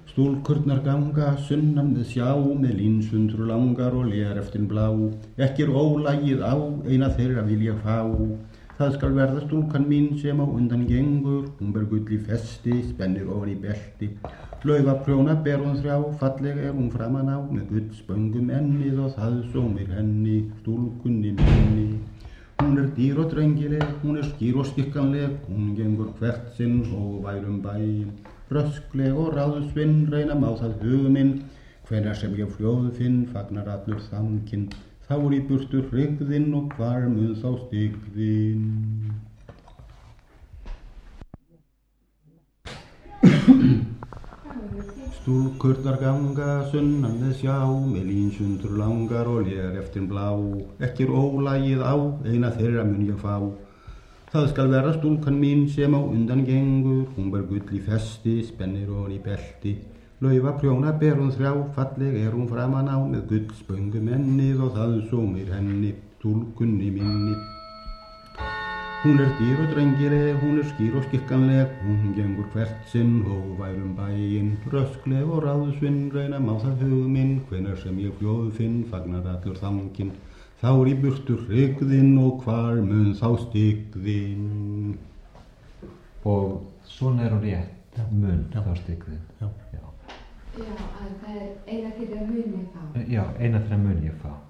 Stúlkurnar ganga sunnan við sjá með línsundru langar og léreftin blá. Ekki ólagið á, eina þeirra vil ég fá. Það skal verða stúlkan mín sem á undan gengur. Hún ber gull í festi, spennir ofan í belti. Laufaprjóna ber hún þrjá, falleg hún framan á. Með gullspöngum ennið og það sómir henni, stúlkunni minni. Hún dýr og drengileg, hún skýr og skikkanleg. Hún gengur hvert sinn og værum bæinn. Röskleg og ráðsvinn, reyna má það hugminn. Hvenær sem ég fljóð finn, fagnar allur þankinn. Þá í burtu hrygðinn og hvar mun þá styggðinn. Stúlkurnar ganga sunnan við sjá, með línsundur langar og léreftin blá. Ekki ólagið á, eina þeirra mun ég fá. Það skal vera stúlkan mín sem á undan gengur. Hún ber gull í festi, spennir ofan í belti. Laufaprjóna ber hún þrjá, falleg hún framan á. Með gullspöngum ennið og það sómir henni, stúlkunni minni. Hún dýr og drengileg, hún skýr og skikkanleg. Hún gengur hvert sinn og værum bæinn. Röskleg og ráðsvinn, reyna má það hugminn. Hvenær sem ég fljóð finn, fagnar allur þankinn. Þá í burtu hrygðinn og hvar mun þá styggðinn. Og svona hún rétt mun þá styggðinn. Já, að það eina þeirra mun ég fá. Já, eina þeirra mun ég fá.